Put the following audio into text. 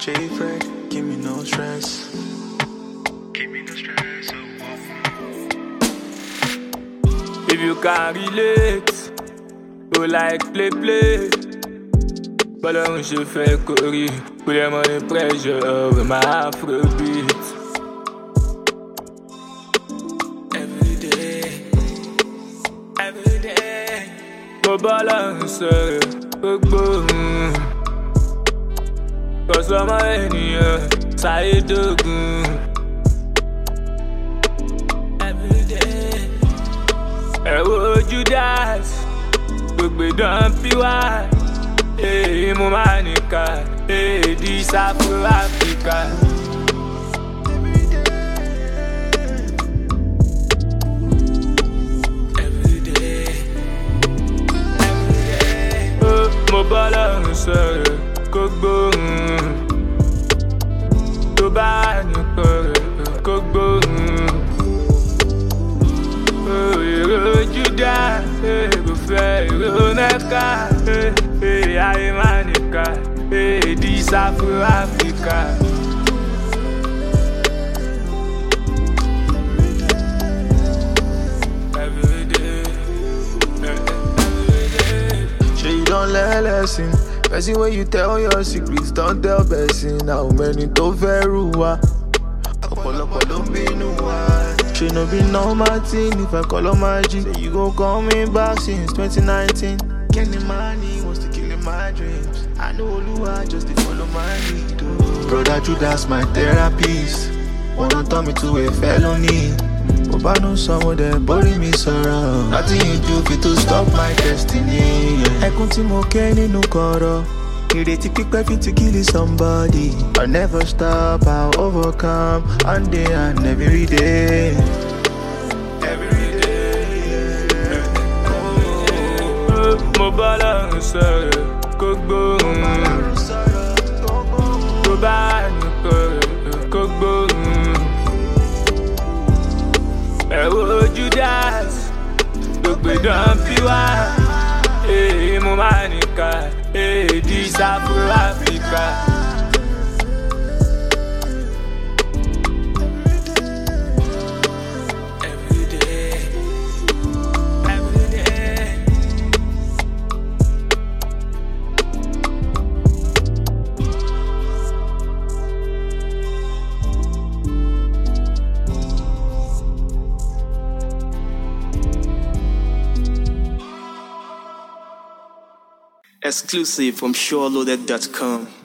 J-Fred, give me no stress. Give me no stress, If you can't relate, you like play. Ballon je fais courir, put them under pressure with my Afrobeat. Every day, go balance, go boom. Cause I'm a enemy, side dogun. Every day, would you dance? Gbogbo don piwa, mo ma nika, this Afro Africa. Every day, mo balance, kó gbóhùn, tó bá nìkan kó gbóhùn. Èrò Júdà, kò fẹ́ èrò Mẹ́kà, ayé máa nìka, this Afro Africa. Every day. Sure you don't learn lesson. Person when you tell your secrets, don't tell person. How many to verua? Ọ̀pọ̀lọpọ̀ ló ń bínú wa. She no be normal thing if I call her magic. Say you gon' call me back since 2019. Getting money wants to kill my dreams. I know Oluwa just to follow my lead. Oh. Brother Judas, my therapist. Wanna turn me to a felony. But I know someone that bury me sorrow. Nothing you do fit to stop my destiny. Ẹkún tí mo ké nínú kọ̀rọ̀. Ìrètí pípẹ́ fit to kill somebody. I never stop, I'll overcome. One day and every day. Every day. Mo balance, kó gbóhùn. Tó bá nìkan kó gbóhùn. Judas, gbogbo don piwa, mo ma nika, this Afro Africa. Every day. Exclusive from SureLoaded.com.